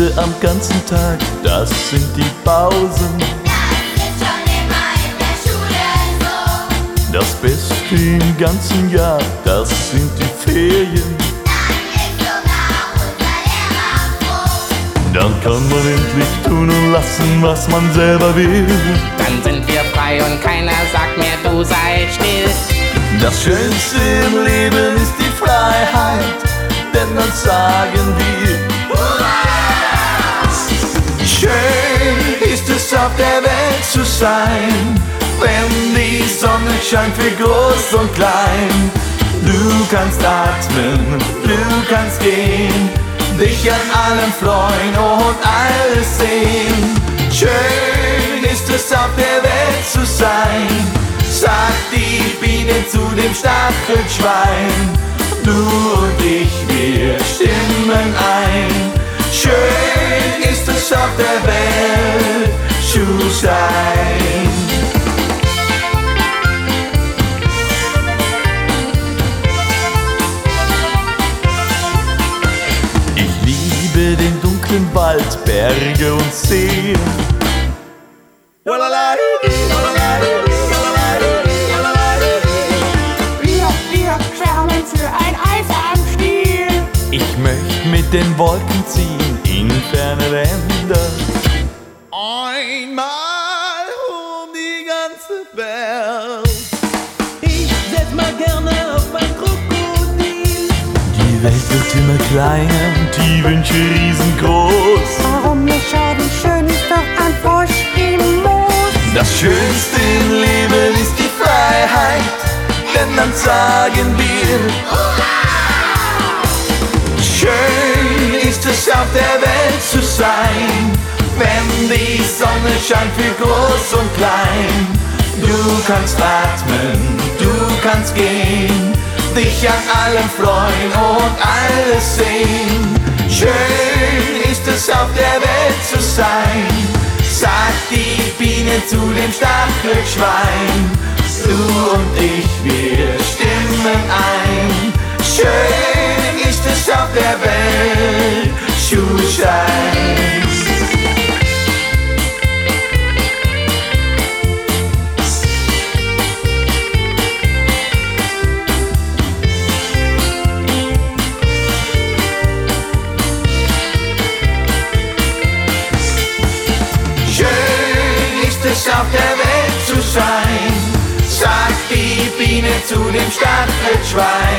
Liebe am ganzen Tag, das sind die Pausen. Das ist schon immer in der Schule so. Das Beste im ganzen Jahr, das sind die Ferien. Dann kann man endlich tun und lassen, was man selber will. Dann sind wir frei und keiner sagt mehr, du sei still. Das Schönste im Leben ist die Freiheit, denn dann sagen wir Hurra! Schön ist es auf der Welt zu sein, wenn die Sonne scheint für groß und klein. Du kannst atmen, du kannst gehen, dich an allem freuen und alles sehen. Schön ist es auf der Welt zu sein, sagt die Biene zu dem Stachelschwein. Du und ich, wir stimmen ein. Schön ist es auf der Welt zu sein. Den dunklen Wald, Berge und Seen. Wir schwärmen für ein Eis am Stiel. Ich möchte mit den Wolken ziehen in ferne Länder. Einmal um die ganze Welt. Ich setz mal gerne auf ein Krokodil. Die Welt wird immer kleiner und die Wünsche riesengroß. Warum nicht schaden, schön ist doch ein Frosch im Moos. Das Schönste im Leben ist die Freiheit, denn dann sagen wir Hurra! Schön ist es auf der Welt zu sein, wenn die Sonne scheint für groß und klein. Du kannst atmen, du kannst gehen, dich an allem freuen und alles sehen. Schön ist es auf der Welt zu sein, sagt die Biene zu dem Stachelschwein. Du und ich, wir stimmen ein. Schön ist es auf der Welt zu sein. Auf der Welt zu sein, sagt die Biene zu dem Stachelschwein.